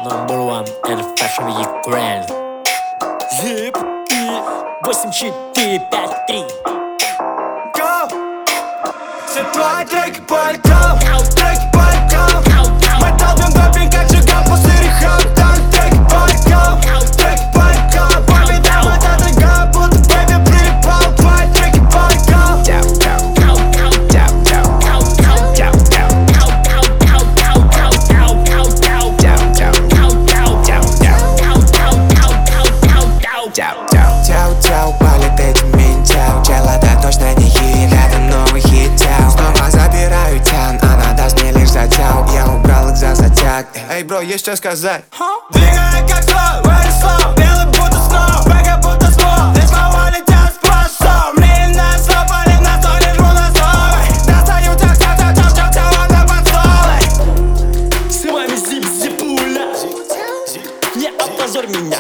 Number one, это Fashion Ukraine. Zip и 8, 4, 5, 3. Go! Все твои треки по летам, треки по летам. Мы долбим допинг, как Джиган по сырихам. Там треки по летам, треки по летам. По бедам это дорога, будто бэби прилипал. Твои треки по летам. Тяу-тяу, полететь в Минтяу. Челода точно не хит, это новый хит тяу. Снова забираю тян, она даст мне лишь затяу. Я убрал их за затяг. Эй, бро, есть что сказать? Двигай как slow, very slow. Белый будто snow, бэга будто slow. Здесь слова летят с пластом. Длинная слопали на стол, лежу на столе. Достаю тяу-тяу-тяу-тяу-тяу, она под столой. С вами Зип-Зипуля. Не опозорь меня.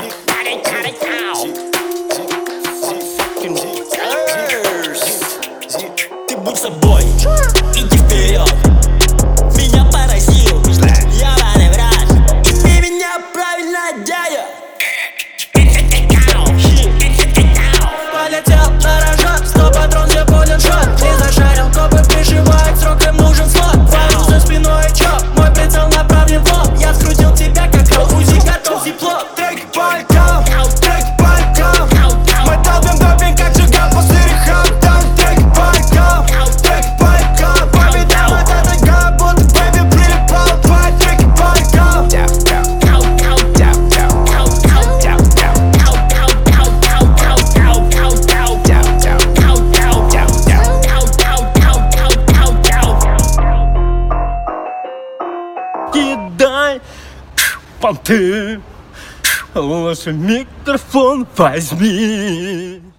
Ты будь собой, иди вперед. Меня поразил, я маневраж, и ты меня правильно одея. Полетел на рожок, 100 патрон, где полен шот. Ты зашарил, копы пришивают, срок им нужен слот. Варил за спиной чоп, мой прицел направлен в лоб. Я скрутил тебя, как рол, УЗИ готов, зипло. Треки по летам, треки по летам. Мы долбим допинг, как Джиган по сырихам. Там треки по летам, треки по летам. По бедам это дорога, будто бэби прилипал. Твои треки по летам. Кидай понты, лучше микрофон возьми.